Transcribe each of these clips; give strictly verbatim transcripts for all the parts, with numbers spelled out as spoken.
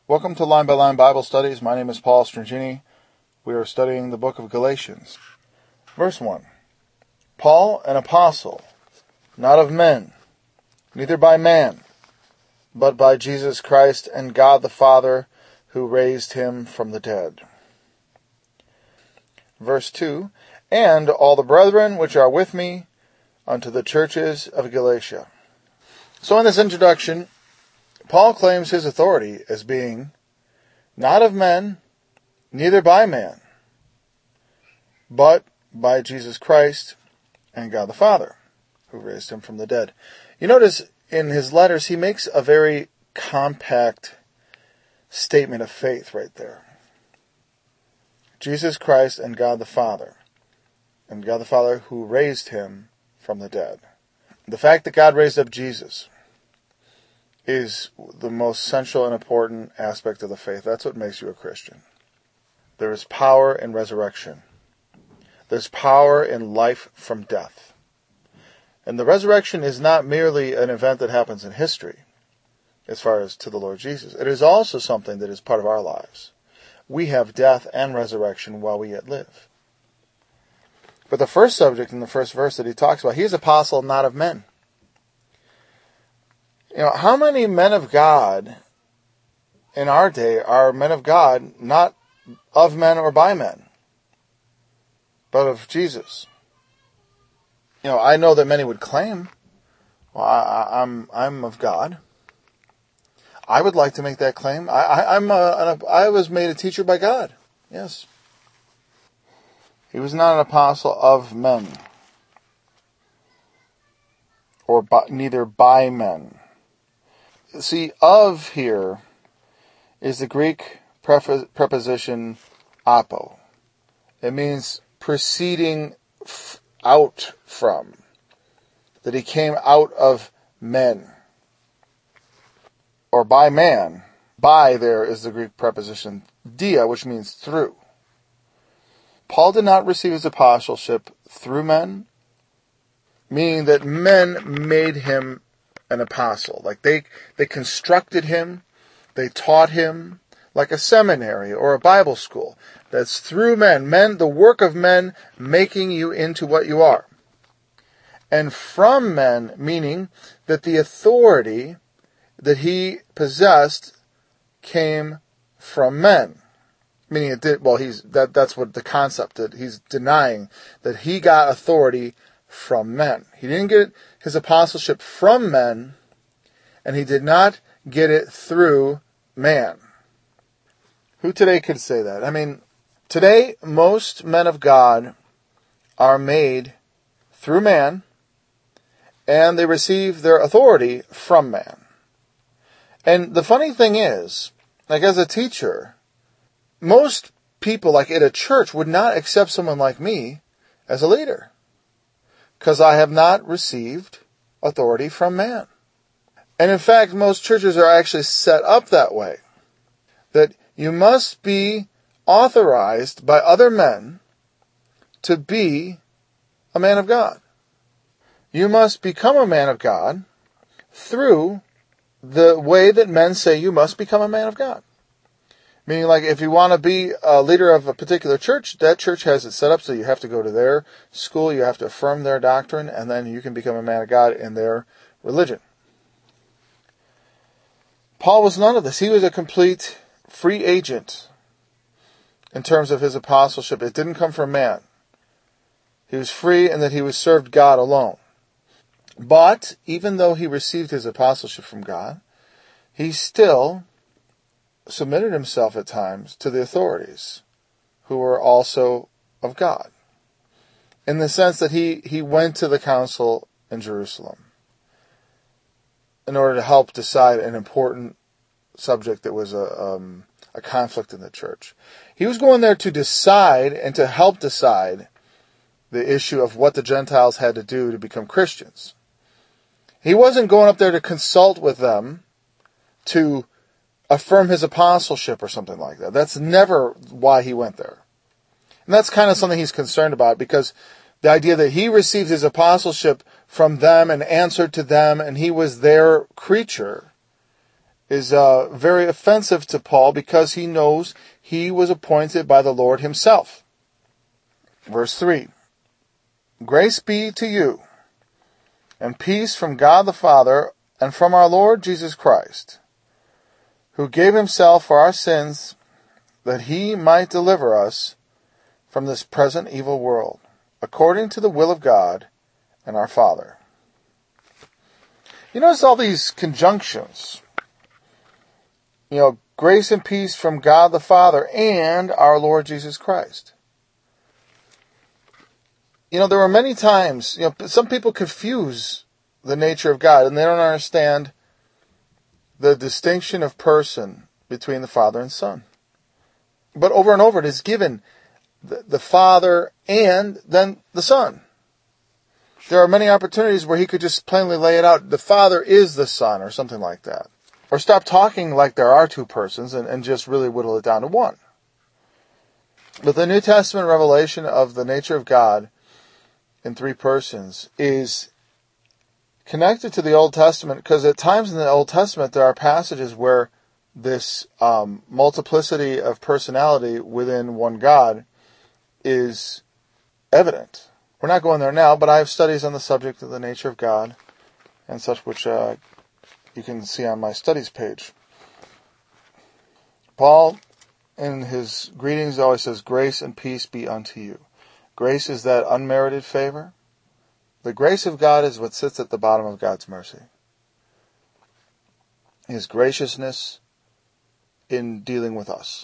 Welcome to Line by Line Bible Studies. My name is Paul Strangini. We are studying the book of Galatians. Verse one. Paul, an apostle, not of men, neither by man, but by Jesus Christ and God the Father, who raised him from the dead. Verse two. And all the brethren which are with me unto the churches of Galatia. So in this introduction, Paul claims his authority as being not of men, neither by man, but by Jesus Christ and God the Father, who raised him from the dead. You notice in his letters, he makes a very compact statement of faith right there. Jesus Christ and God the Father, and God the Father who raised him from the dead. The fact that God raised up Jesus is the most central and important aspect of the faith. That's what makes you a Christian. There is power in resurrection. There's power in life from death. And the resurrection is not merely an event that happens in history, as far as to the Lord Jesus. It is also something that is part of our lives. We have death and resurrection while we yet live. But the first subject in the first verse that he talks about, he is apostle not of men. You know, how many men of God in our day are men of God not of men or by men, but of Jesus? You know, I know that many would claim, well, I, I'm I'm of God. I would like to make that claim. I, I, I'm a, an, I was made a teacher by God. Yes. He was not an apostle of men, or by, neither by men. See, of here is the Greek preposition apo. It means proceeding f- out from. That he came out of men. Or by man. By there is the Greek preposition dia, which means through. Paul did not receive his apostleship through men, meaning that men made him an apostle. Like they, they constructed him, they taught him, like a seminary or a Bible school. That's through men. Men, the work of men making you into what you are. And from men, meaning that the authority that he possessed came from men. Meaning it did, well, he's, that, that's what the concept that he's denying, that he got authority from men. He didn't get his apostleship from men, and he did not get it through man. Who today could say that? I mean, today, most men of God are made through man, and they receive their authority from man. And the funny thing is, like as a teacher, most people, like at a church, would not accept someone like me as a leader, because I have not received authority from man. And in fact, most churches are actually set up that way, that you must be authorized by other men to be a man of God. You must become a man of God through the way that men say you must become a man of God. Meaning, like, if you want to be a leader of a particular church, that church has it set up so you have to go to their school, you have to affirm their doctrine, and then you can become a man of God in their religion. Paul was none of this. He was a complete free agent in terms of his apostleship. It didn't come from man. He was free in that he was served God alone. But, even though he received his apostleship from God, he still submitted himself at times to the authorities, who were also of God. In the sense that he, he went to the council in Jerusalem in order to help decide an important subject that was a, um, a conflict in the church. He was going there to decide and to help decide the issue of what the Gentiles had to do to become Christians. He wasn't going up there to consult with them to affirm his apostleship or something like that. That's never why he went there. And that's kind of something he's concerned about, because the idea that he received his apostleship from them and answered to them and he was their creature is uh, very offensive to Paul because he knows he was appointed by the Lord himself. Verse three, grace be to you, and peace from God the Father and from our Lord Jesus Christ, who gave himself for our sins that he might deliver us from this present evil world, according to the will of God and our Father. You notice all these conjunctions. You know, grace and peace from God the Father and our Lord Jesus Christ. You know, there were many times, you know, some people confuse the nature of God and they don't understand the distinction of person between the Father and Son. But over and over it is given the, the Father and then the Son. There are many opportunities where he could just plainly lay it out. The Father is the Son or something like that. Or stop talking like there are two persons and, and just really whittle it down to one. But the New Testament revelation of the nature of God in three persons is connected to the Old Testament, because at times in the Old Testament there are passages where this um, multiplicity of personality within one God is evident. We're not going there now, but I have studies on the subject of the nature of God and such, which uh, you can see on my studies page. Paul, in his greetings, always says, grace and peace be unto you. Grace is that unmerited favor. The grace of God is what sits at the bottom of God's mercy. His graciousness in dealing with us.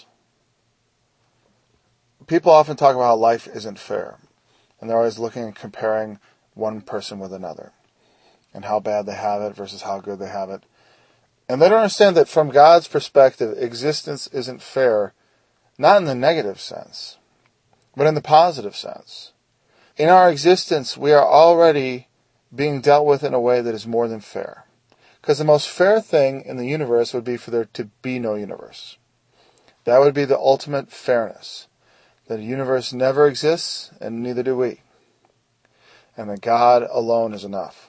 People often talk about how life isn't fair. And they're always looking and comparing one person with another. And how bad they have it versus how good they have it. And they don't understand that from God's perspective, existence isn't fair, not in the negative sense, but in the positive sense. In our existence, we are already being dealt with in a way that is more than fair. Because the most fair thing in the universe would be for there to be no universe. That would be the ultimate fairness. That the universe never exists, and neither do we. And that God alone is enough.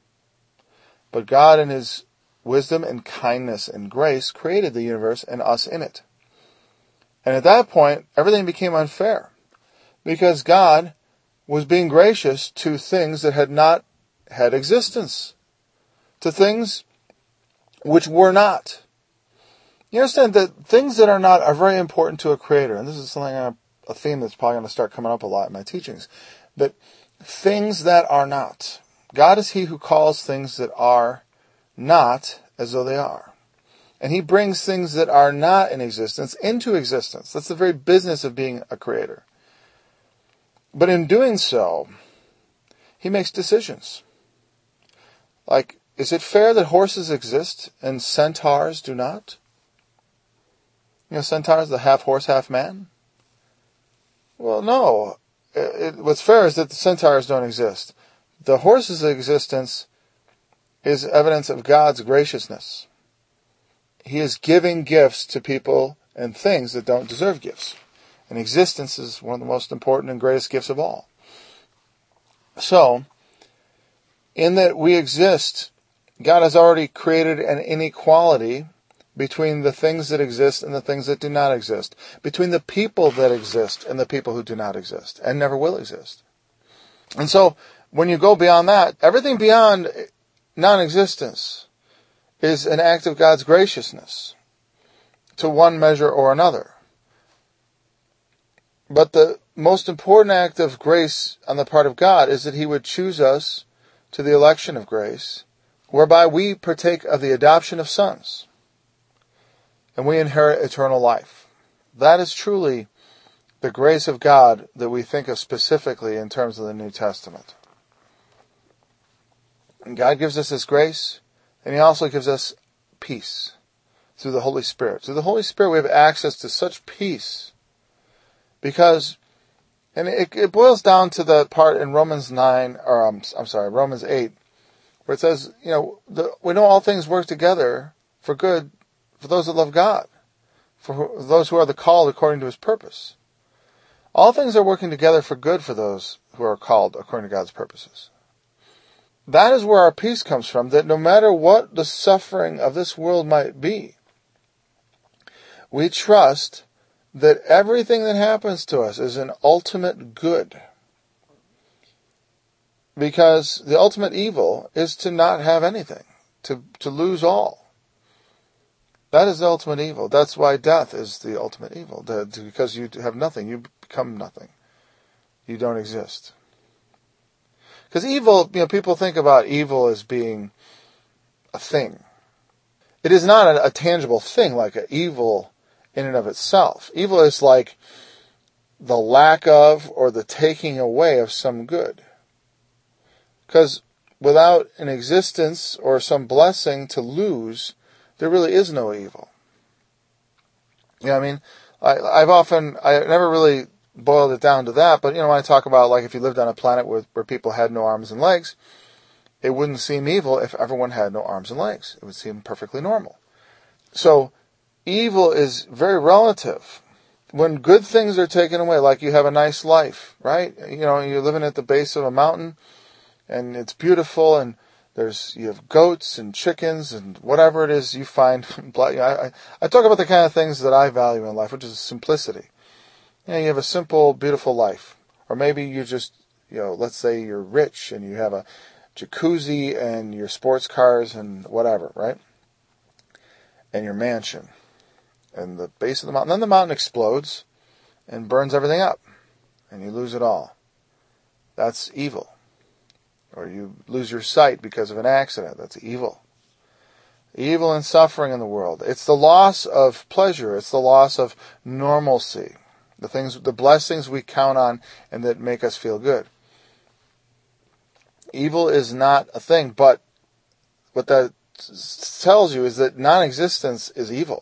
But God, in his wisdom and kindness and grace, created the universe and us in it. And at that point, everything became unfair. Because God was being gracious to things that had not had existence. To things which were not. You understand that things that are not are very important to a creator. And this is something, a theme that's probably going to start coming up a lot in my teachings. But things that are not. God is he who calls things that are not as though they are. And he brings things that are not in existence into existence. That's the very business of being a creator. But in doing so, he makes decisions. Like, is it fair that horses exist and centaurs do not? You know, centaurs, the half horse, half man? Well, no. It, it, what's fair is that the centaurs don't exist. The horse's existence is evidence of God's graciousness. He is giving gifts to people and things that don't deserve gifts. And existence is one of the most important and greatest gifts of all. So, in that we exist, God has already created an inequality between the things that exist and the things that do not exist. Between the people that exist and the people who do not exist and never will exist. And so, when you go beyond that, everything beyond non-existence is an act of God's graciousness to one measure or another. But the most important act of grace on the part of God is that he would choose us to the election of grace, whereby we partake of the adoption of sons, and we inherit eternal life. That is truly the grace of God that we think of specifically in terms of the New Testament. And God gives us his grace, and he also gives us peace through the Holy Spirit. Through the Holy Spirit we have access to such peace. Because, and it, it boils down to the part in Romans nine, or um, I'm sorry, Romans eight, where it says, you know, the, we know all things work together for good for those that love God, for those who are the called according to his purpose. All things are working together for good for those who are called according to God's purposes. That is where our peace comes from, that no matter what the suffering of this world might be, we trust that everything that happens to us is an ultimate good. Because the ultimate evil is to not have anything, to, to lose all. That is the ultimate evil. That's why death is the ultimate evil. Because you have nothing, you become nothing. You don't exist. Because evil, you know, people think about evil as being a thing. It is not a, a tangible thing like an evil in and of itself. Evil is like the lack of or the taking away of some good. Because without an existence or some blessing to lose, there really is no evil. You know what I mean? I, I've often, I never really boiled it down to that, but you know, when I talk about like if you lived on a planet where, where people had no arms and legs, it wouldn't seem evil if everyone had no arms and legs. It would seem perfectly normal. So, evil is very relative. When good things are taken away, like you have a nice life, right? You know, you're living at the base of a mountain, and it's beautiful, and there's you have goats and chickens and whatever it is you find. I, I talk about the kind of things that I value in life, which is simplicity. You know, you have a simple, beautiful life. Or maybe you just, you know, let's say you're rich and you have a jacuzzi and your sports cars and whatever, right? And your mansion. And the base of the mountain. Then the mountain explodes and burns everything up. And you lose it all. That's evil. Or you lose your sight because of an accident. That's evil. Evil and suffering in the world. It's the loss of pleasure. It's the loss of normalcy. The things, the blessings we count on and that make us feel good. Evil is not a thing, but what that tells you is that non-existence is evil.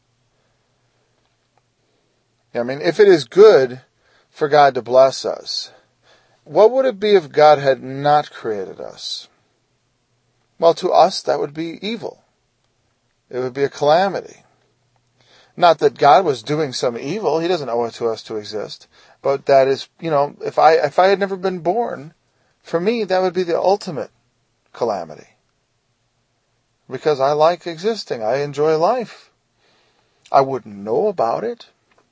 I mean, if it is good for God to bless us, what would it be if God had not created us? Well, to us, that would be evil. It would be a calamity. Not that God was doing some evil. He doesn't owe it to us to exist. But that is, you know, if I, if I had never been born, for me, that would be the ultimate calamity. Because I like existing. I enjoy life. I wouldn't know about it.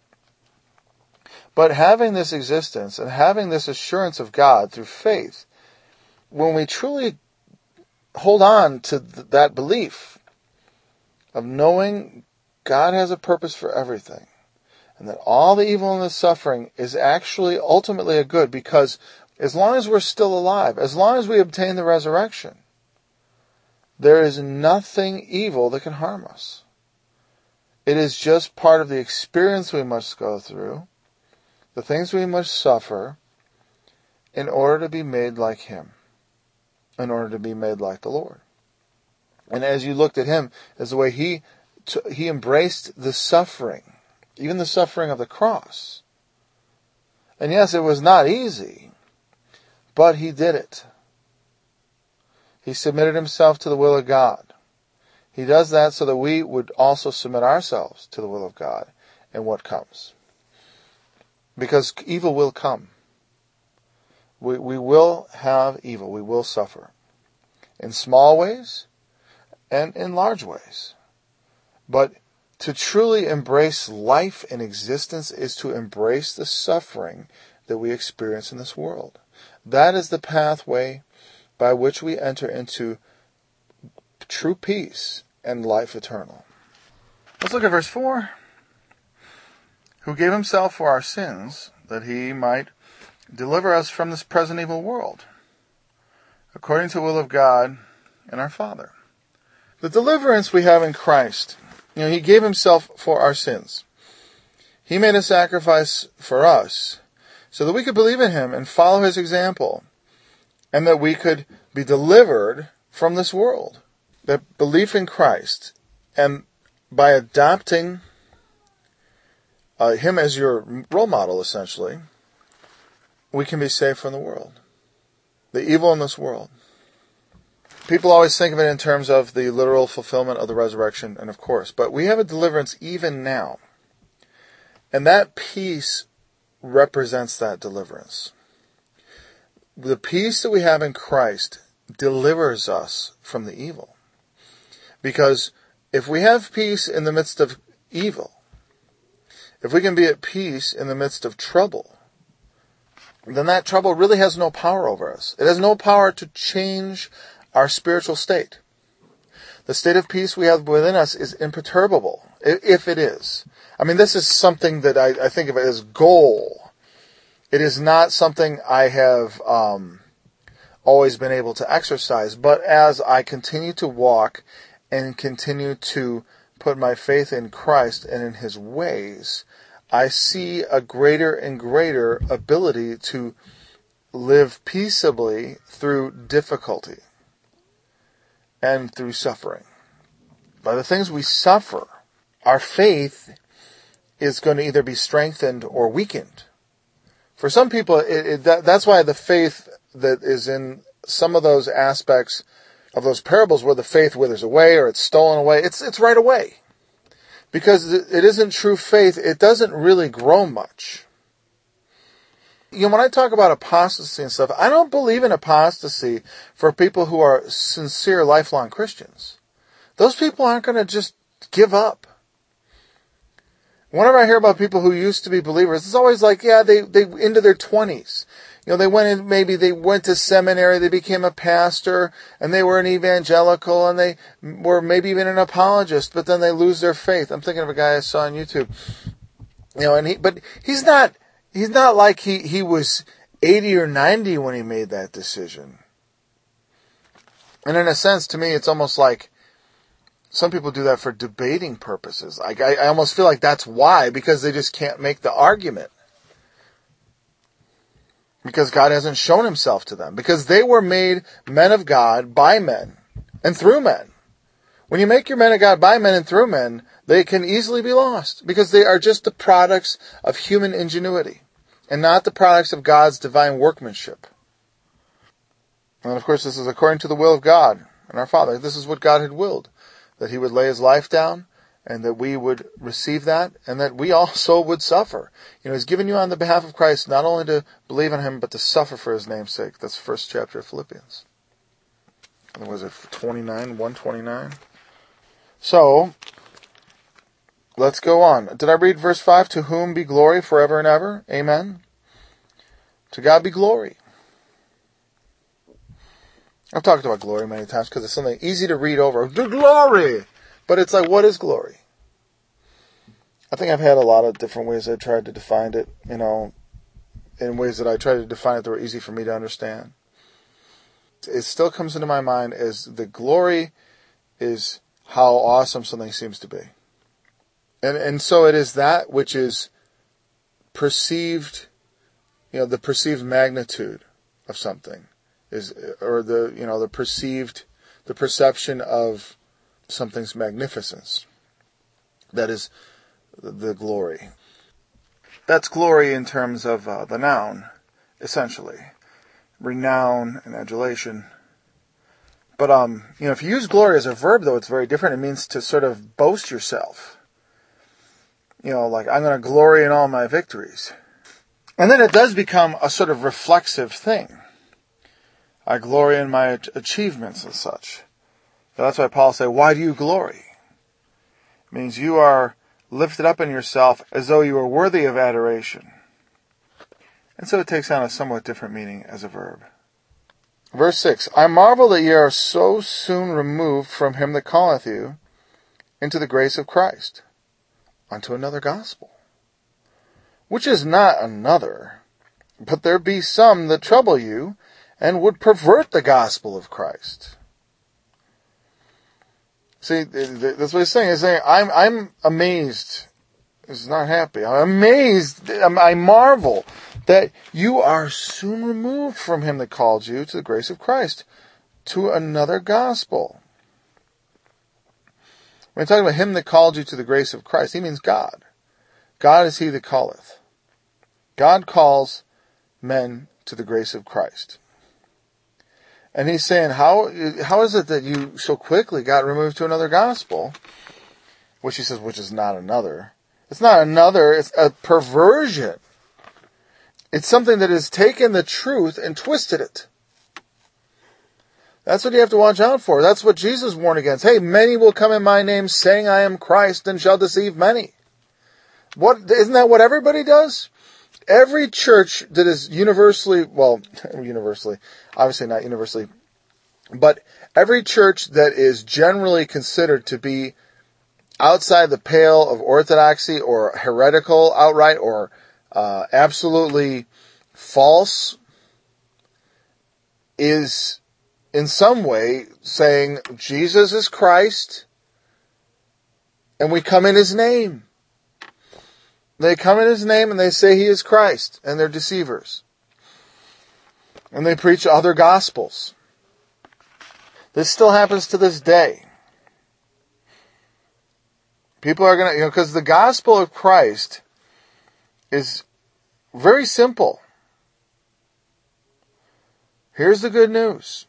But having this existence and having this assurance of God through faith, when we truly hold on to th- that belief of knowing God has a purpose for everything, and that all the evil and the suffering is actually ultimately a good, because as long as we're still alive, as long as we obtain the resurrection, there is nothing evil that can harm us. It is just part of the experience we must go through, the things we must suffer, in order to be made like Him, in order to be made like the Lord. And as you looked at Him, as the way He He embraced the suffering, even the suffering of the cross. And yes, it was not easy, but He did it. He submitted Himself to the will of God. He does that so that we would also submit ourselves to the will of God and what comes. Because evil will come. We, we will have evil. We will suffer. In small ways and in large ways. But to truly embrace life and existence is to embrace the suffering that we experience in this world. That is the pathway by which we enter into true peace and life eternal. Let's look at verse four. Who gave Himself for our sins, that He might deliver us from this present evil world, according to the will of God and our Father. The deliverance we have in Christ, you know, He gave Himself for our sins. He made a sacrifice for us so that we could believe in Him and follow His example, and that we could be delivered from this world. That belief in Christ, and by adopting uh, Him as your role model, essentially, we can be saved from the world, the evil in this world. People always think of it in terms of the literal fulfillment of the resurrection, and of course, but we have a deliverance even now. And that peace represents that deliverance. The peace that we have in Christ delivers us from the evil. Because if we have peace in the midst of evil, if we can be at peace in the midst of trouble, then that trouble really has no power over us. It has no power to change our spiritual state. The state of peace we have within us is imperturbable, if it is. I mean, this is something that I, I think of it as goal. It is not something I have um, always been able to exercise, but as I continue to walk and continue to put my faith in Christ and in His ways, I see a greater and greater ability to live peaceably through difficulty and through suffering. By the things we suffer, our faith is going to either be strengthened or weakened. For some people, it, it, that, that's why the faith that is in some of those aspects of those parables where the faith withers away or it's stolen away, it's it's right away. Because it isn't true faith, it doesn't really grow much. You know, when I talk about apostasy and stuff, I don't believe in apostasy for people who are sincere, lifelong Christians. Those people aren't going to just give up. Whenever I hear about people who used to be believers, it's always like, yeah, they, they, into their twenties. You know, they went in, maybe they went to seminary, they became a pastor, and they were an evangelical, and they were maybe even an apologist, but then they lose their faith. I'm thinking of a guy I saw on YouTube. You know, and he, but he's not, he's not like he, he was eighty or ninety when he made that decision. And in a sense, to me, it's almost like some people do that for debating purposes. Like, I, I almost feel like that's why, because they just can't make the argument. Because God hasn't shown Himself to them. Because they were made men of God by men and through men. When you make your men of God by men and through men, they can easily be lost. Because they are just the products of human ingenuity and not the products of God's divine workmanship. And of course, this is according to the will of God and our Father. This is what God had willed. That He would lay His life down and that we would receive that and that we also would suffer. You know, He's given you on the behalf of Christ not only to believe in Him, but to suffer for His name's sake. That's the first chapter of Philippians. And was it twenty-nine, one twenty-nine? So, let's go on. Did I read verse five? To whom be glory forever and ever? Amen. To God be glory. I've talked about glory many times because it's something easy to read over. The glory! But it's like, what is glory? I think I've had a lot of different ways I tried to define it, you know, in ways that I tried to define it that were easy for me to understand. It still comes into my mind as the glory is how awesome something seems to be. And and so it is that which is perceived, you know, the perceived magnitude of something. Is, or the, you know, the perceived, the perception of something's magnificence. That is the glory. That's glory in terms of uh, the noun, essentially. Renown and adulation. But, um, you know, if you use glory as a verb, though, it's very different. It means to sort of boast yourself. You know, like, I'm going to glory in all my victories. And then it does become a sort of reflexive thing. I glory in my achievements and such. So that's why Paul said, why do you glory? It means you are lifted up in yourself as though you were worthy of adoration. And so it takes on a somewhat different meaning as a verb. Verse six, I marvel that ye are so soon removed from him that calleth you into the grace of Christ, unto another gospel, which is not another, but there be some that trouble you, and would pervert the gospel of Christ. See, that's what he's saying. He's saying, I'm, I'm amazed. He's not happy. I'm amazed. I marvel that you are soon removed from him that called you to the grace of Christ, to another gospel. When he's talking about him that called you to the grace of Christ, he means God. God is he that calleth. God calls men to the grace of Christ. And he's saying, how how is it that you so quickly got removed to another gospel? Which he says, which is not another. It's not another, it's a perversion. It's something that has taken the truth and twisted it. That's what you have to watch out for. That's what Jesus warned against. Hey, many will come in my name saying I am Christ and shall deceive many. What, isn't that what everybody does? Every church that is universally, well, universally, obviously not universally, but every church that is generally considered to be outside the pale of orthodoxy or heretical outright or uh, absolutely false is in some way saying Jesus is Christ and we come in his name. They come in his name and they say he is Christ, and they're deceivers. And they preach other gospels. This still happens to this day. People are going to, you know, because the gospel of Christ is very simple. Here's the good news.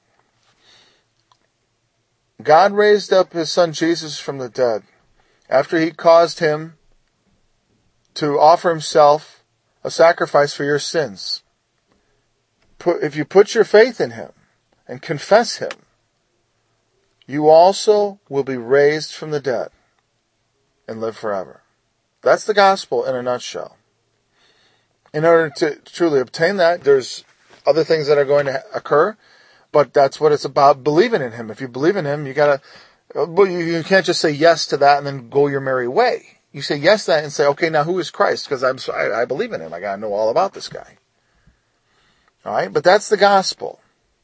God raised up his son Jesus from the dead after he caused him to offer himself a sacrifice for your sins. Put, if you put your faith in him and confess him, you also will be raised from the dead and live forever. That's the gospel in a nutshell. In order to truly obtain that, there's other things that are going to occur, but that's what it's about, believing in him. If you believe in him, you gotta, well, you, you can't just say yes to that and then go your merry way. You say yes to that and say, okay, now who is Christ? Because I'm I, I believe in him. I gotta know all about this guy. All right, but that's the gospel.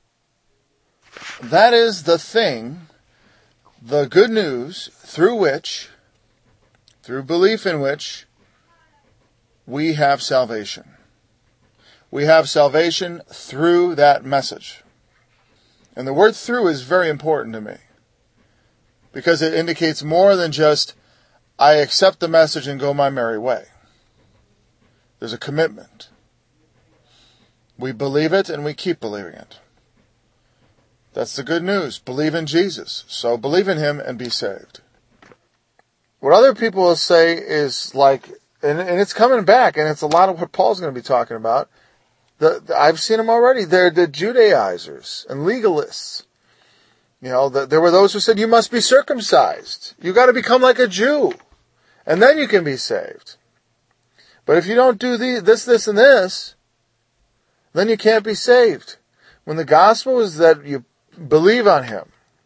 That is the thing, the good news through which, through belief in which, we have salvation. We have salvation through that message. And the word through is very important to me, because it indicates more than just I accept the message and go my merry way. There's a commitment. We believe it and we keep believing it. That's the good news. Believe in Jesus. So believe in him and be saved. What other people will say is like, and, and it's coming back, and it's a lot of what Paul's going to be talking about. The, the, I've seen them already. They're the Judaizers and legalists. You know, the, there were those who said you must be circumcised. You got to become like a Jew, and then you can be saved. But if you don't do the, this, this, and this, then you can't be saved. When the gospel is that you believe on him,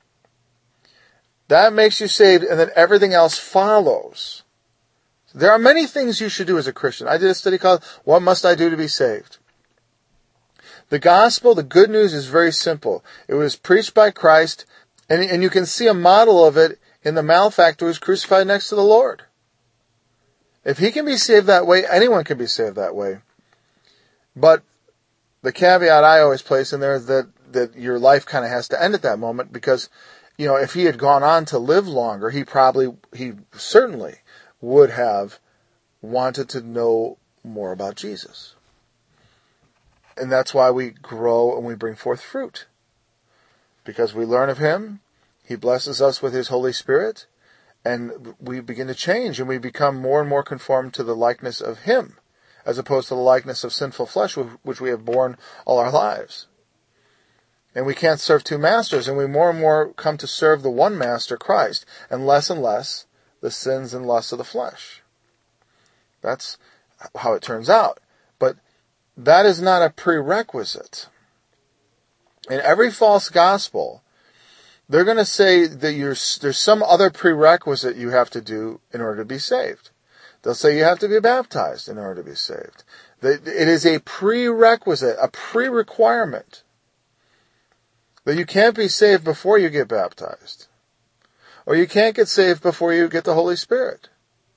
that makes you saved, and then everything else follows. There are many things you should do as a Christian. I did a study called What Must I Do to Be Saved? The gospel, the good news, is very simple. It was preached by Christ, and, and you can see a model of it in the malefactor who's crucified next to the Lord. If he can be saved that way, anyone can be saved that way. But the caveat I always place in there is that, that your life kind of has to end at that moment, because, you know, if he had gone on to live longer, he probably, he certainly would have wanted to know more about Jesus. And that's why we grow and we bring forth fruit. Because we learn of him, he blesses us with his Holy Spirit, and we begin to change and we become more and more conformed to the likeness of him, as opposed to the likeness of sinful flesh, which we have borne all our lives. And we can't serve two masters, and we more and more come to serve the one master, Christ, and less and less the sins and lusts of the flesh. That's how it turns out. But that is not a prerequisite. In every false gospel, they're going to say that you're, there's some other prerequisite you have to do in order to be saved. They'll say you have to be baptized in order to be saved. It is a prerequisite, a pre-requirement, that you can't be saved before you get baptized. Or you can't get saved before you get the Holy Spirit.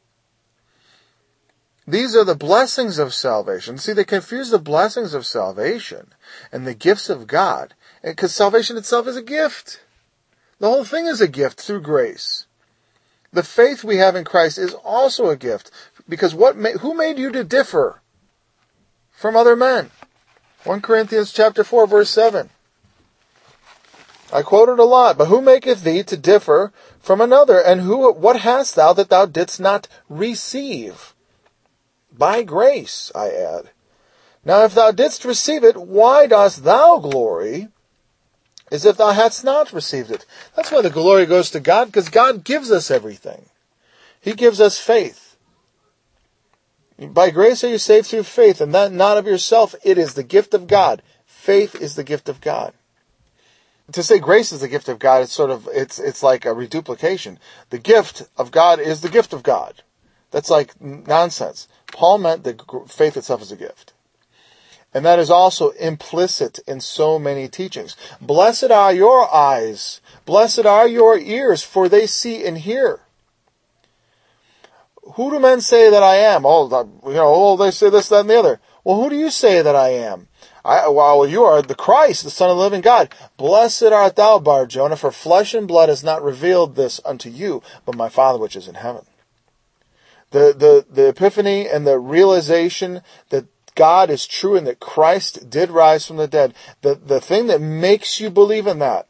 These are the blessings of salvation. See, they confuse the blessings of salvation and the gifts of God. Because salvation itself is a gift. The whole thing is a gift through grace. The faith we have in Christ is also a gift. Because what ma- who made you to differ from other men? First Corinthians chapter four, verse seven. I quote it a lot. But who maketh thee to differ from another? And who? What hast thou that thou didst not receive? By grace, I add. Now if thou didst receive it, why dost thou glory as if thou hadst not received it. That's why the glory goes to God, because God gives us everything. He gives us faith. By grace are you saved through faith, and that not of yourself. It is the gift of God. Faith is the gift of God. To say grace is the gift of God, it's sort of, it's it's like a reduplication. The gift of God is the gift of God. That's like nonsense. Paul meant that faith itself is a gift. And that is also implicit in so many teachings. Blessed are your eyes, blessed are your ears, for they see and hear. Who do men say that I am? Oh, you know, oh, they say this, that, and the other. Well, who do you say that I am? I, well, you are the Christ, the Son of the living God. Blessed art thou, Bar Jonah, for flesh and blood has not revealed this unto you, but my Father which is in heaven. The, the, the epiphany and the realization that God is true and that Christ did rise from the dead, the, the thing that makes you believe in that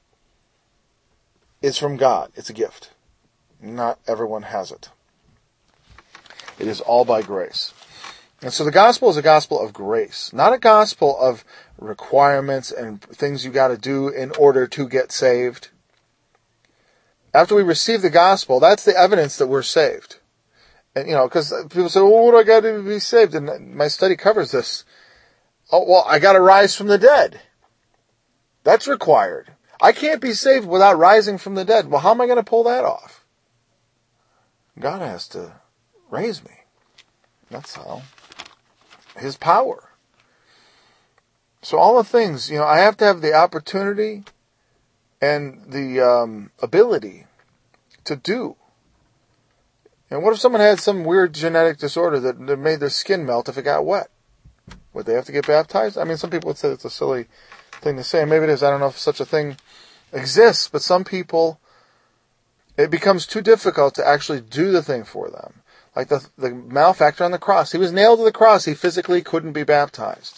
is from God. It's a gift. Not everyone has it. It is all by grace. And so the gospel is a gospel of grace, not a gospel of requirements and things you got to do in order to get saved. After we receive the gospel, that's the evidence that we're saved. And, you know, because people say, well, what do I got to be saved? And my study covers this. Oh, well, I got to rise from the dead. That's required. I can't be saved without rising from the dead. Well, how am I going to pull that off? God has to raise me. That's how. His power. So all the things, you know, I have to have the opportunity and the um, ability to do. And what if someone had some weird genetic disorder that, that made their skin melt if it got wet? Would they have to get baptized? I mean, some people would say it's a silly thing to say. Maybe it is. I don't know if such a thing exists. But some people, it becomes too difficult to actually do the thing for them. Like the, the malefactor on the cross. He was nailed to the cross. He physically couldn't be baptized.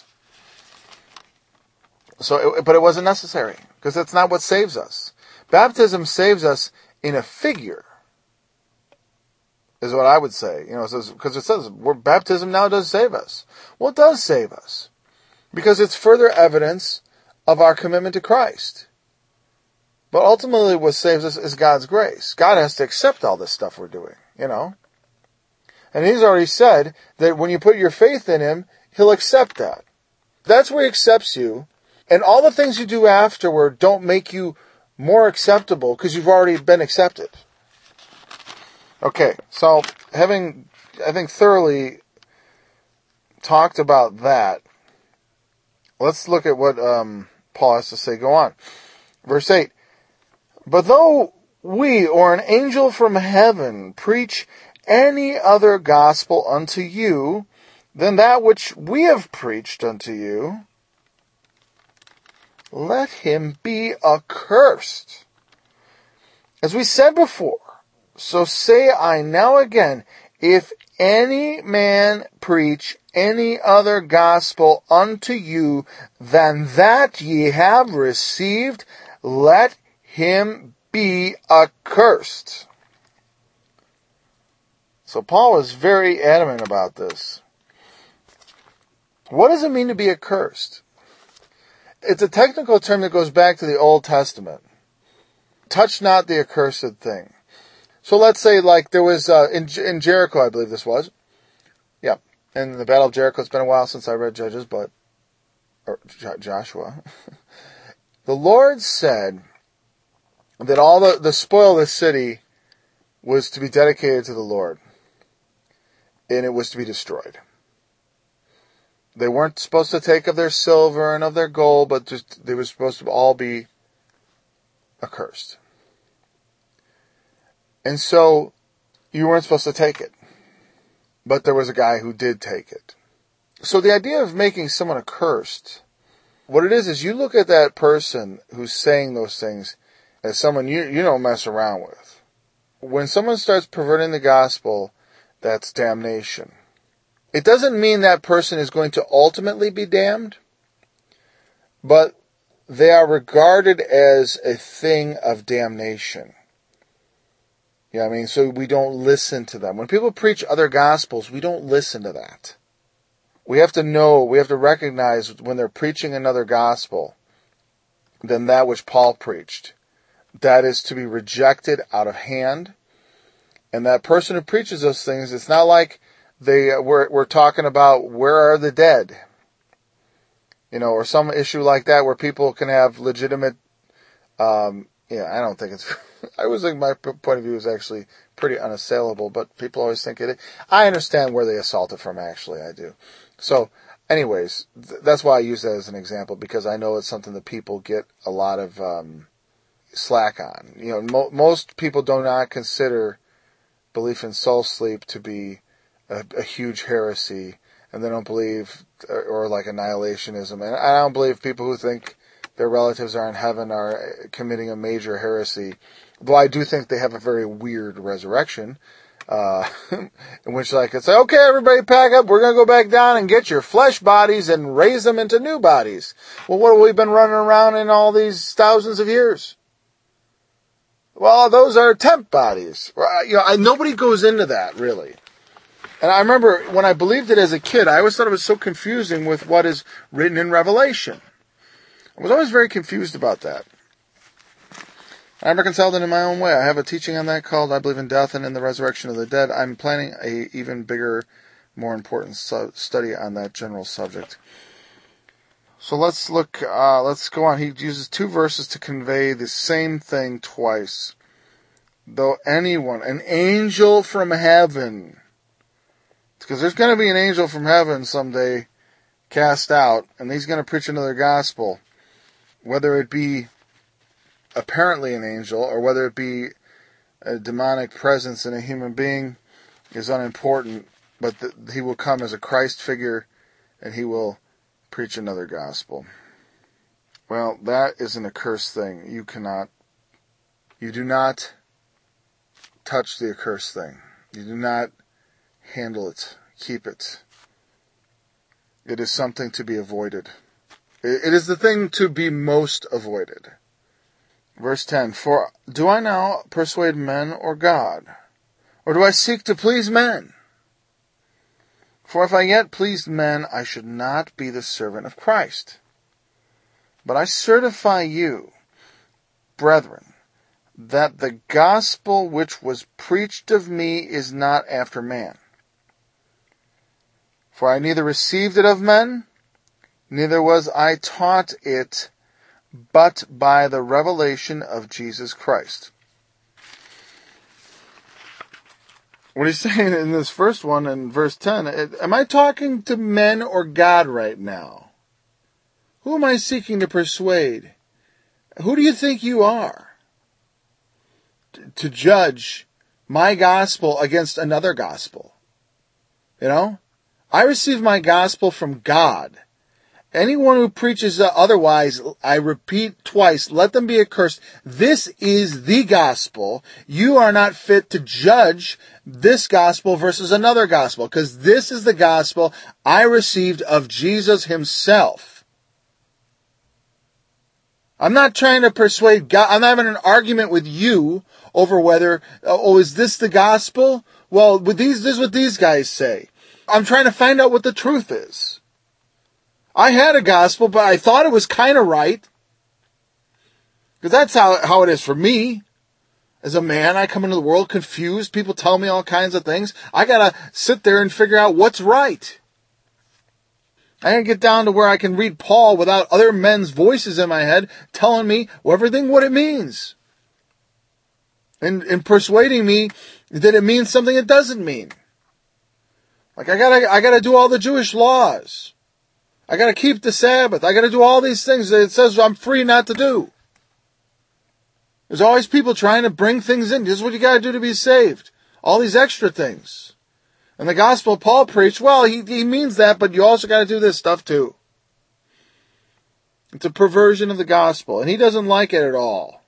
So, it, but it wasn't necessary. Because that's not what saves us. Baptism saves us in a figure. Is what I would say. You know, because it says, we're, baptism now does save us. Well, it does save us. Because it's further evidence of our commitment to Christ. But ultimately what saves us is God's grace. God has to accept all this stuff we're doing, you know. And He's already said that when you put your faith in Him, He'll accept that. That's where He accepts you. And all the things you do afterward don't make you more acceptable because you've already been accepted. Okay, so having, I think, thoroughly talked about that, let's look at what um, Paul has to say. Go on. Verse eight. But though we or an angel from heaven preach any other gospel unto you than that which we have preached unto you, let him be accursed. As we said before, so say I now again, if any man preach any other gospel unto you than that ye have received, let him be accursed. So Paul is very adamant about this. What does it mean to be accursed? It's a technical term that goes back to the Old Testament. Touch not the accursed thing. So let's say, like, there was, uh, in, in Jericho, I believe this was. Yeah. In the Battle of Jericho, it's been a while since I read Judges, but, or Joshua. The Lord said that all the, the spoil of the city was to be dedicated to the Lord. And it was to be destroyed. They weren't supposed to take of their silver and of their gold, but just they were supposed to all be accursed. And so, you weren't supposed to take it. But there was a guy who did take it. So the idea of making someone accursed, what it is is you look at that person who's saying those things as someone you, you don't mess around with. When someone starts perverting the gospel, that's damnation. It doesn't mean that person is going to ultimately be damned, but they are regarded as a thing of damnation. Yeah, I mean, so we don't listen to them. When people preach other gospels, we don't listen to that. We have to know, we have to recognize when they're preaching another gospel, than that which Paul preached. That is to be rejected out of hand. And that person who preaches those things, it's not like they we're, we're talking about where are the dead, you know, or some issue like that where people can have legitimate. Um, yeah, I don't think it's. I always think my point of view is actually pretty unassailable, but people always think it is. I understand where they assault it from. Actually, I do. So, anyways, th- that's why I use that as an example, because I know it's something that people get a lot of um, slack on. You know, mo- most people do not consider belief in soul sleep to be a, a huge heresy, and they don't believe, or, or like annihilationism. And I don't believe people who think their relatives are in heaven are committing a major heresy. Though I do think they have a very weird resurrection, uh, in which like it's like, okay, everybody pack up, we're going to go back down and get your flesh bodies and raise them into new bodies. Well, what have we been running around in all these thousands of years? Well, those are temp bodies. You know, I, nobody goes into that, really. And I remember when I believed it as a kid, I always thought it was so confusing with what is written in Revelation. I was always very confused about that. I'm reconciled it in my own way. I have a teaching on that called I Believe in Death and in the Resurrection of the Dead. I'm planning a even bigger, more important su- study on that general subject. So let's look, uh, let's go on. He uses two verses to convey the same thing twice. Though anyone, an angel from heaven, because there's going to be an angel from heaven someday cast out, and he's going to preach another gospel. Whether it be apparently an angel or whether it be a demonic presence in a human being is unimportant, but the, he will come as a Christ figure and he will preach another gospel. Well, that is an accursed thing. You cannot, you do not touch the accursed thing. You do not handle it, keep it. It is something to be avoided. It is the thing to be most avoided. Verse ten, for do I now persuade men or God? Or do I seek to please men? For if I yet pleased men, I should not be the servant of Christ. But I certify you, brethren, that the gospel which was preached of me is not after man. For I neither received it of men, neither was I taught it, but by the revelation of Jesus Christ. What he's saying in this first one, in verse ten, am I talking to men or God right now? Who am I seeking to persuade? Who do you think you are? To judge my gospel against another gospel. You know? I receive my gospel from God. Anyone who preaches otherwise, I repeat twice, let them be accursed. This is the gospel. You are not fit to judge this gospel versus another gospel, because this is the gospel I received of Jesus himself. I'm not trying to persuade God. I'm not having an argument with you over whether, oh, is this the gospel? Well, with these, this is what these guys say. I'm trying to find out what the truth is. I had a gospel, but I thought it was kind of right. Because that's how, how it is for me. As a man, I come into the world confused. People tell me all kinds of things. I gotta sit there and figure out what's right. I gotta get down to where I can read Paul without other men's voices in my head telling me everything what it means. And, and persuading me that it means something it doesn't mean. Like I gotta, I gotta do all the Jewish laws. I gotta keep the Sabbath. I gotta do all these things that it says I'm free not to do. There's always people trying to bring things in. This is what you gotta do to be saved. All these extra things. And the gospel Paul preached, well, he, he means that, but you also gotta do this stuff too. It's a perversion of the gospel, and he doesn't like it at all.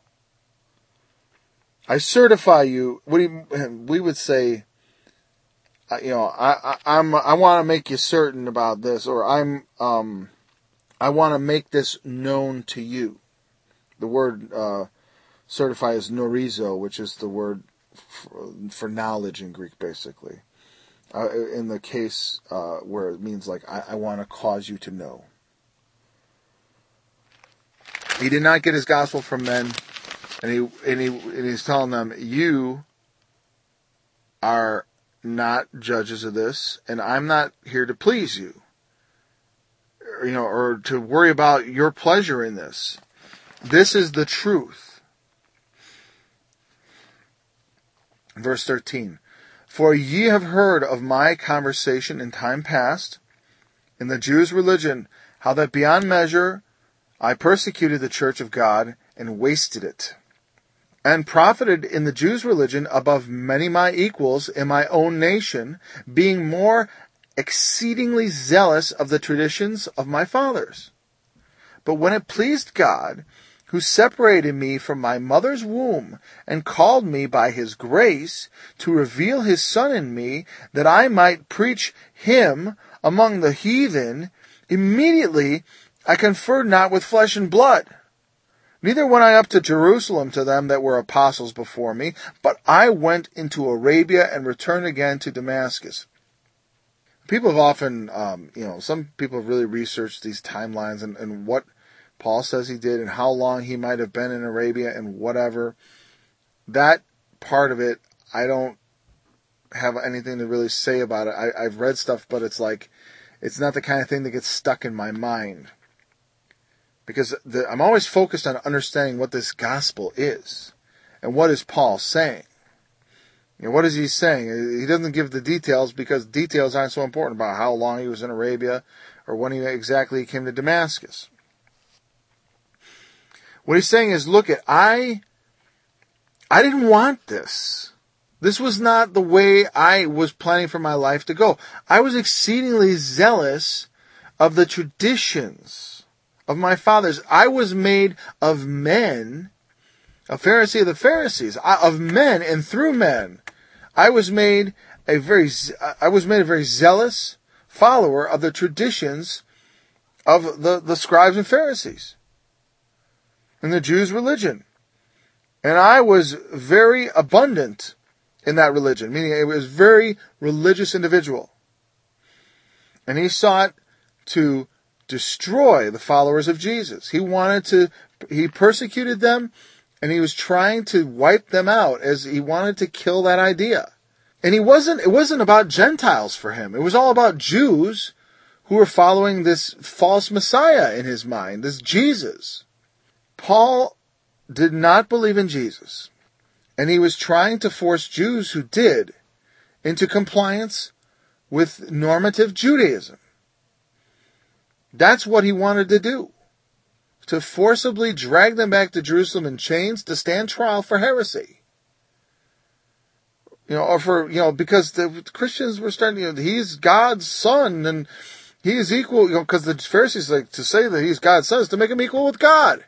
I certify you, what he, we would say, you know, I, I, I'm, I want to make you certain about this, or I'm, um, I want to make this known to you. The word, uh, certify is norizo, which is the word for, for knowledge in Greek, basically. Uh, in the case, uh, where it means like, I, I want to cause you to know. He did not get his gospel from men, and he and he and he's telling them, you are not judges of this, and I'm not here to please you, or, you know, or to worry about your pleasure in this. This is the truth. Verse thirteen. For ye have heard of my conversation in time past, in the Jews' religion, how that beyond measure I persecuted the church of God, and wasted it, and profited in the Jews' religion above many my equals in my own nation, being more exceedingly zealous of the traditions of my fathers. But when it pleased God, who separated me from my mother's womb, and called me by his grace, to reveal his Son in me, that I might preach him among the heathen, immediately I conferred not with flesh and blood. Neither went I up to Jerusalem to them that were apostles before me, but I went into Arabia and returned again to Damascus. People have often, um, you know, some people have really researched these timelines and, and what Paul says he did and how long he might have been in Arabia and whatever. That part of it, I don't have anything to really say about it. I, I've read stuff, but it's like, it's not the kind of thing that gets stuck in my mind. Because the, I'm always focused on understanding what this gospel is. And what is Paul saying? You know, what is he saying? He doesn't give the details because details aren't so important about how long he was in Arabia or when he exactly came to Damascus. What he's saying is, look, at I, I didn't want this. This was not the way I was planning for my life to go. I was exceedingly zealous of the traditions of my fathers. I was made of men, a Pharisee of the Pharisees, of men and through men. I was made a very, I was made a very zealous follower of the traditions of the, the scribes and Pharisees in the Jews' religion. And I was very abundant in that religion, meaning it was a very religious individual. And he sought to destroy the followers of Jesus. He wanted to, he persecuted them, and he was trying to wipe them out as he wanted to kill that idea. And he wasn't, it wasn't about Gentiles for him. It was all about Jews who were following this false Messiah in his mind, this Jesus. Paul did not believe in Jesus, and he was trying to force Jews who did into compliance with normative Judaism. That's what he wanted to do. To forcibly drag them back to Jerusalem in chains to stand trial for heresy. You know, or for, you know, because the Christians were starting, you know, he's God's son and he is equal, you know, because the Pharisees like to say that he's God's son is to make him equal with God.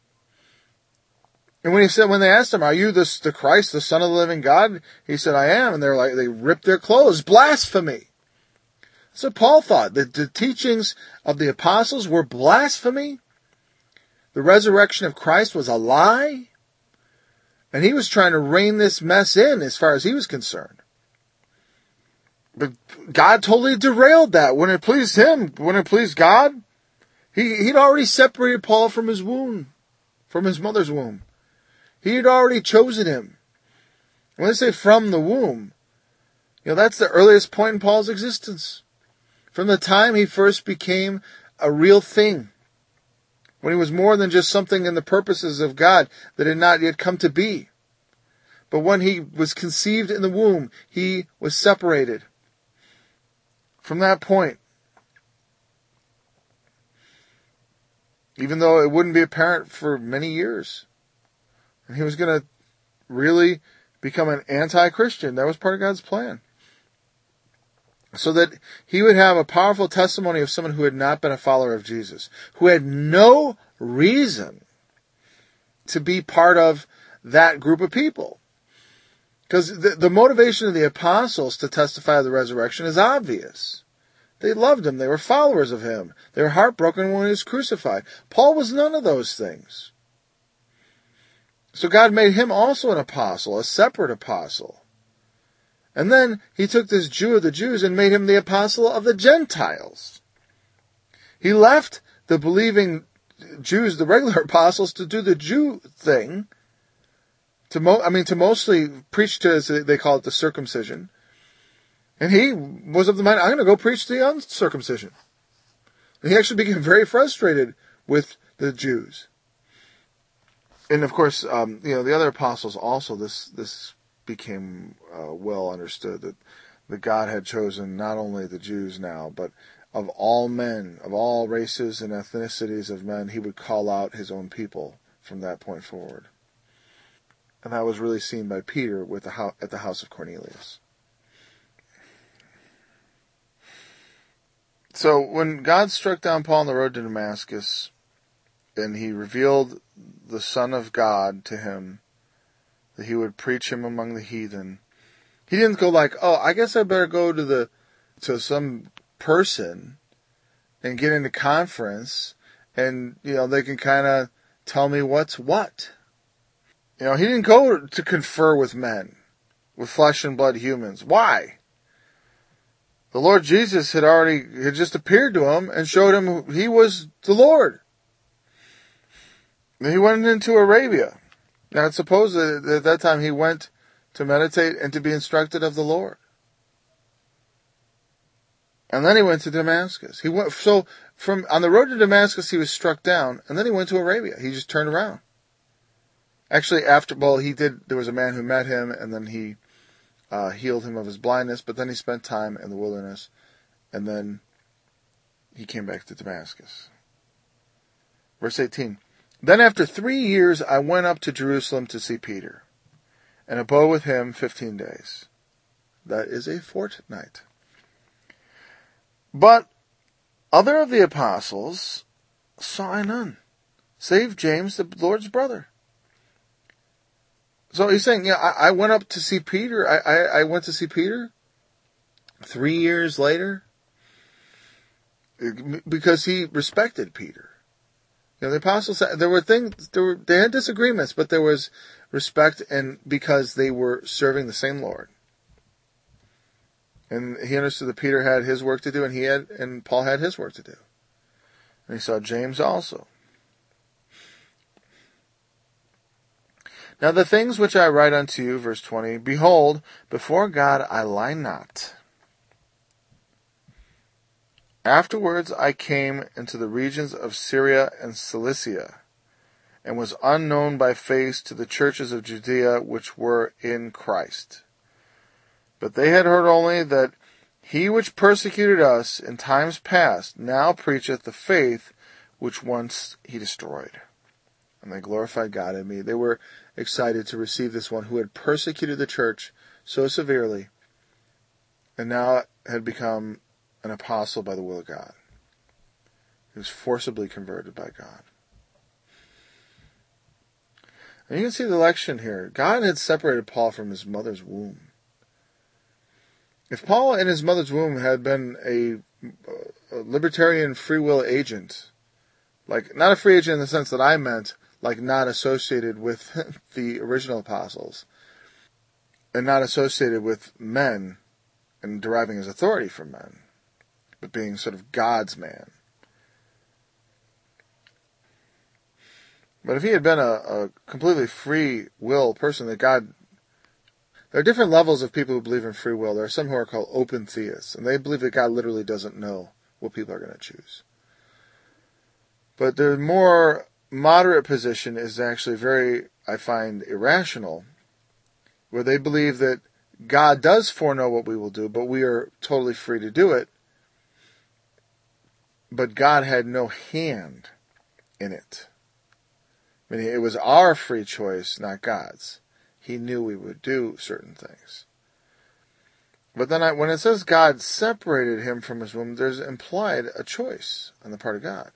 And when he said, when they asked him, are you the, the Christ, the Son of the living God? He said, I am. And they're like, they ripped their clothes. Blasphemy. So Paul thought that the teachings of the apostles were blasphemy. The resurrection of Christ was a lie. And he was trying to rein this mess in as far as he was concerned. But God totally derailed that. When it pleased him, when it pleased God, he, he'd already separated Paul from his womb, from his mother's womb. He had already chosen him. When they say from the womb, you know, that's the earliest point in Paul's existence. From the time he first became a real thing. When he was more than just something in the purposes of God that had not yet come to be. But when he was conceived in the womb, he was separated. From that point, even though it wouldn't be apparent for many years, and he was going to really become an anti-Christian. That was part of God's plan. So that he would have a powerful testimony of someone who had not been a follower of Jesus, who had no reason to be part of that group of people. Because the, the motivation of the apostles to testify of the resurrection is obvious. They loved him. They were followers of him. They were heartbroken when he was crucified. Paul was none of those things. So God made him also an apostle, a separate apostle. And then he took this Jew of the Jews and made him the apostle of the Gentiles. He left the believing Jews, the regular apostles, to do the Jew thing. To mo- I mean, to mostly preach to, as they call it, the circumcision. And he was of the mind, I'm going to go preach the uncircumcision. And he actually became very frustrated with the Jews. And of course, um, you know, the other apostles also, this, this became uh, well understood that, that God had chosen not only the Jews now, but of all men, of all races and ethnicities of men, he would call out his own people from that point forward. And that was really seen by Peter with the ho- at the house of Cornelius. So when God struck down Paul on the road to Damascus, and he revealed the Son of God to him, that he would preach him among the heathen, he didn't go like, oh, I guess I better go to the to some person and get into conference, and you know they can kind of tell me what's what. You know, he didn't go to confer with men, with flesh and blood humans. Why? The Lord Jesus had already had just appeared to him and showed him he was the Lord. And he went into Arabia. Now it's supposed that at that time he went to meditate and to be instructed of the Lord. And then he went to Damascus. He went so from on the road to Damascus he was struck down, and then he went to Arabia. He just turned around. Actually, after well, he did. There was a man who met him, and then he uh, healed him of his blindness. But then he spent time in the wilderness, and then he came back to Damascus. Verse eighteen. Then after three years I went up to Jerusalem to see Peter, and abode with him fifteen days. That is a fortnight. But other of the apostles saw I none, save James, the Lord's brother. So he's saying, yeah, I, I went up to see Peter. I, I, I went to see Peter three years later because he respected Peter. You know, the apostles, there were things, there were, they had disagreements, but there was respect, and because they were serving the same Lord. And he understood that Peter had his work to do, and he had, and Paul had his work to do. And he saw James also. Now the things which I write unto you, verse twenty, behold, before God I lie not. Afterwards I came into the regions of Syria and Cilicia, and was unknown by face to the churches of Judea which were in Christ. But they had heard only that he which persecuted us in times past now preacheth the faith which once he destroyed. And they glorified God in me. They were excited to receive this one who had persecuted the church so severely and now had become an apostle by the will of God. He was forcibly converted by God. And you can see the election here. God had separated Paul from his mother's womb. If Paul in his mother's womb had been a, a libertarian free will agent, like not a free agent in the sense that I meant, like not associated with the original apostles, and not associated with men and deriving his authority from men, but being sort of God's man. But if he had been a, a completely free will person that God... There are different levels of people who believe in free will. There are some who are called open theists, and they believe that God literally doesn't know what people are going to choose. But the more moderate position is actually very, I find, irrational, where they believe that God does foreknow what we will do, but we are totally free to do it. But God had no hand in it. I mean, it was our free choice, not God's. He knew we would do certain things. But then I, when it says God separated him from his womb, there's implied a choice on the part of God.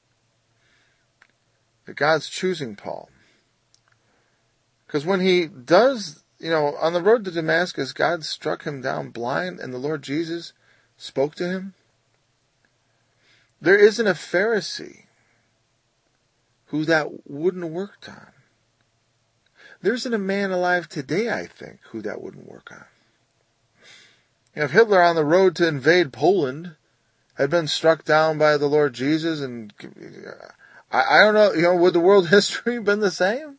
That God's choosing Paul. Because when he does, you know, on the road to Damascus, God struck him down blind and the Lord Jesus spoke to him. There isn't a Pharisee who that wouldn't have worked on. There isn't a man alive today, I think, who that wouldn't work on. You know, if Hitler on the road to invade Poland had been struck down by the Lord Jesus, and I, I don't know, you know, would the world history been the same?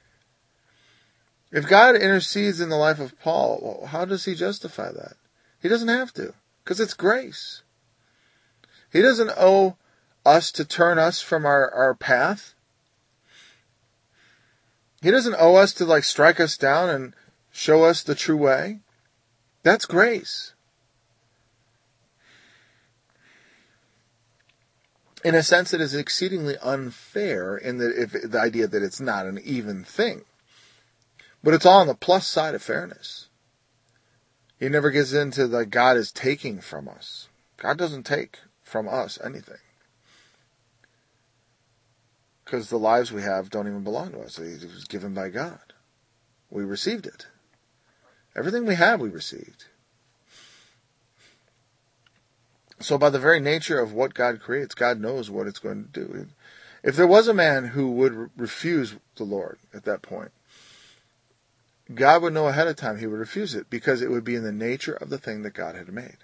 If God intercedes in the life of Paul, well, how does he justify that? He doesn't have to, because it's grace. He doesn't owe us to turn us from our, our path. He doesn't owe us to like strike us down and show us the true way. That's grace. In a sense, it is exceedingly unfair in the, if, the idea that it's not an even thing. But it's all on the plus side of fairness. He never gets into the God is taking from us. God doesn't take from us anything. Because the lives we have don't even belong to us. It was given by God. We received it. Everything we have, we received. So by the very nature of what God creates, God knows what it's going to do. If there was a man who would refuse the Lord at that point, God would know ahead of time he would refuse it, because it would be in the nature of the thing that God had made.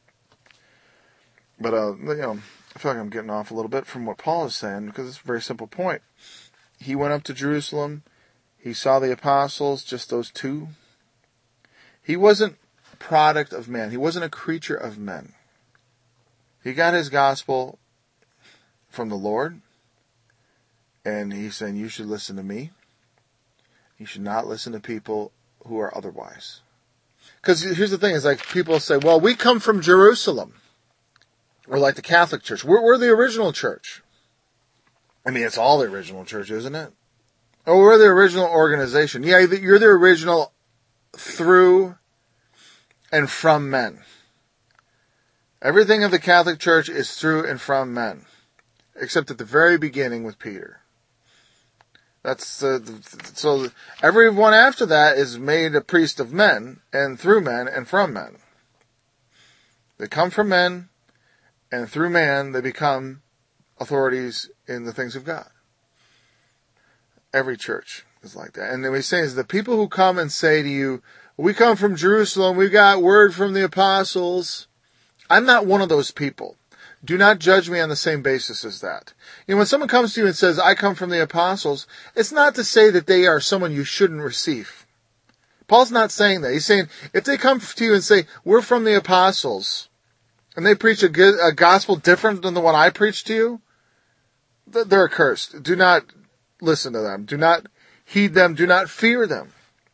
But, uh, you know, I feel like I'm getting off a little bit from what Paul is saying, because it's a very simple point. He went up to Jerusalem. He saw the apostles, just those two. He wasn't a product of man. He wasn't a creature of men. He got his gospel from the Lord, and he's saying, you should listen to me. You should not listen to people who are otherwise. Because here's the thing, is like people say, well, we come from Jerusalem. We're like the Catholic Church. We're, we're the original church. I mean, it's all the original church, isn't it? Oh, we're the original organization. Yeah, you're the original through and from men. Everything of the Catholic Church is through and from men. Except at the very beginning with Peter. That's uh, so everyone after that is made a priest of men, and through men, and from men. They come from men, and through man they become authorities in the things of God. Every church is like that. And then we say is the people who come and say to you, we come from Jerusalem, we got word from the apostles. I'm not one of those people. Do not judge me on the same basis as that. You know, when someone comes to you and says, I come from the apostles, it's not to say that they are someone you shouldn't receive. Paul's not saying that. He's saying, if they come to you and say, we're from the apostles, and they preach a, good, a gospel different than the one I preach to you, they're accursed. Do not listen to them. Do not heed them. Do not fear them.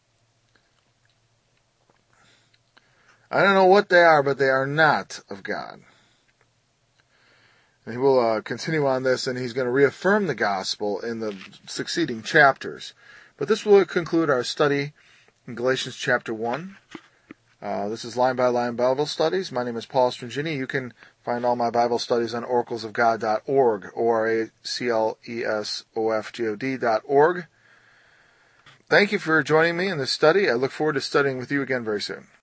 I don't know what they are, but they are not of God. And he will uh, continue on this, and he's going to reaffirm the gospel in the succeeding chapters. But this will conclude our study in Galatians chapter one. Uh, this is Line by Line Bible Studies. My name is Paul Strangini. You can find all my Bible studies on oracles of god dot org, O R A C L E S O F G O D dot org. Thank you for joining me in this study. I look forward to studying with you again very soon.